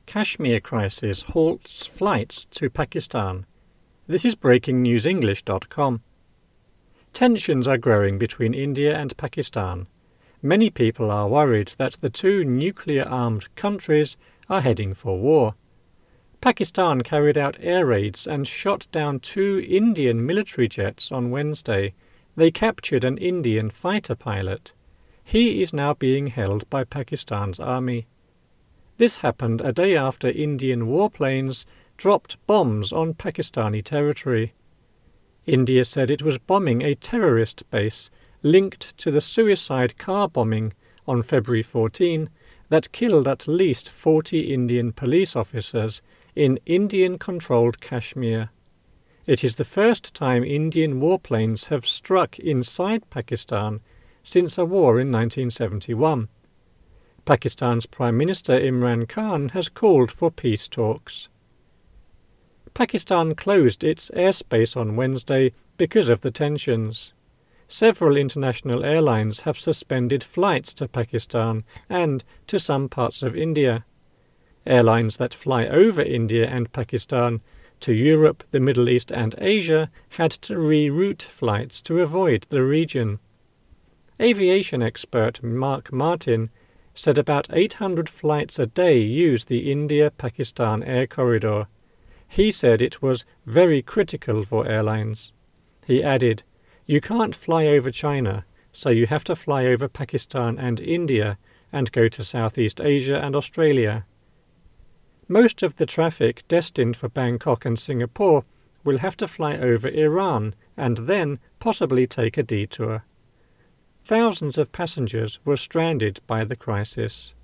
Kashmir crisis halts flights to Pakistan. This is breakingnewsenglish.com. Tensions are growing between India and Pakistan. Many people are worried that the two nuclear-armed countries are heading for war. Pakistan carried out air raids and shot down 2 Indian military jets on Wednesday. They captured an Indian fighter pilot. He is now being held by Pakistan's army. This happened a day after Indian warplanes dropped bombs on Pakistani territory. India said it was bombing a terrorist base linked to the suicide car bombing on February 14 that killed at least 40 Indian police officers in Indian-controlled Kashmir. It is the first time Indian warplanes have struck inside Pakistan since a war in 1971. Pakistan's Prime Minister Imran Khan has called for peace talks. Pakistan closed its airspace on Wednesday because of the tensions. Several international airlines have suspended flights to Pakistan and to some parts of India. Airlines that fly over India and Pakistan to Europe, the Middle East and Asia had to reroute flights to avoid the region. Aviation expert Mark Martin said about 800 flights a day use the India-Pakistan air corridor. He said it was very critical for airlines. He added, "You can't fly over China, so you have to fly over Pakistan and India and go to Southeast Asia and Australia." Most of the traffic destined for Bangkok and Singapore will have to fly over Iran and then possibly take a detour. Thousands of passengers were stranded by the crisis.